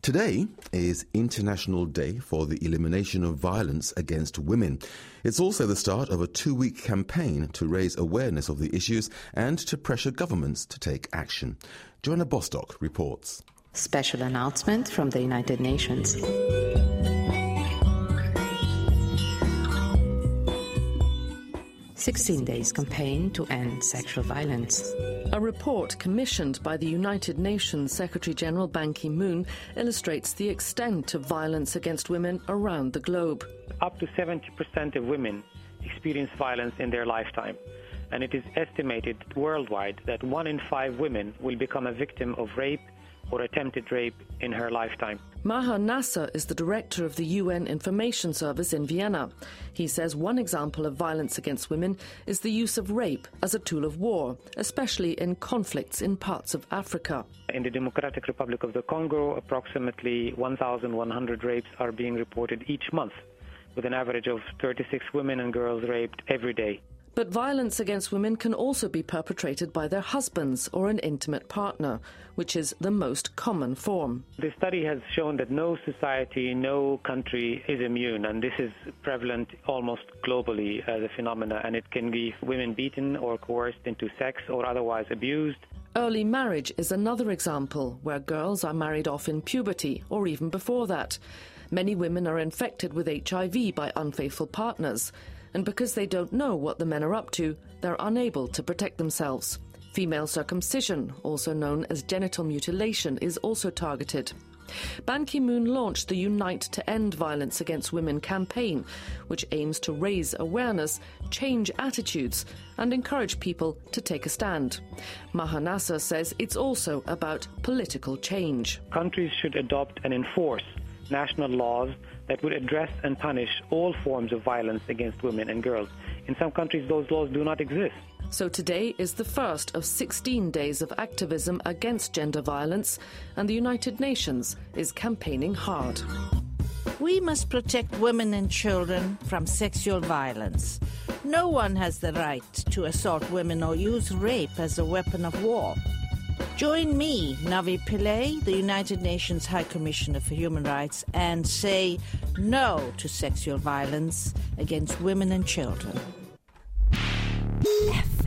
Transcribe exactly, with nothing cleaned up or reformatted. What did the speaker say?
Today is International Day for the Elimination of Violence Against Women. It's also the start of a two-week campaign to raise awareness of the issues and to pressure governments to take action. Joanna Bostock reports. Special announcement from the United Nations. sixteen days campaign to end sexual violence. A report commissioned by the United Nations Secretary-General Ban Ki-moon illustrates the extent of violence against women around the globe. Up to seventy percent of women experience violence in their lifetime, and it is estimated worldwide that one in five women will become a victim of rape or attempted rape in her lifetime. Maher Nasser is the director of the U N Information Service in Vienna. He says one example of violence against women is the use of rape as a tool of war, especially in conflicts in parts of Africa. In the Democratic Republic of the Congo, approximately one thousand one hundred rapes are being reported each month, with an average of thirty-six women and girls raped every day. But violence against women can also be perpetrated by their husbands or an intimate partner, which is the most common form. The study has shown that no society, no country is immune, and this is prevalent almost globally as a phenomenon, and it can be women beaten or coerced into sex or otherwise abused. Early marriage is another example, where girls are married off in puberty or even before that. Many women are infected with H I V by unfaithful partners, and because they don't know what the men are up to, they're unable to protect themselves. Female circumcision, also known as genital mutilation, is also targeted. Ban Ki-moon launched the Unite to End Violence Against Women campaign, which aims to raise awareness, change attitudes, and encourage people to take a stand. Maher Nasser says it's also about political change. Countries should adopt and enforce national laws that would address and punish all forms of violence against women and girls. In some countries, those laws do not exist. So today is the first of sixteen days of activism against gender violence, and the United Nations is campaigning hard. We must protect women and children from sexual violence. No one has the right to assault women or use rape as a weapon of war. Join me, Navi Pillay, the United Nations High Commissioner for Human Rights, and say no to sexual violence against women and children. F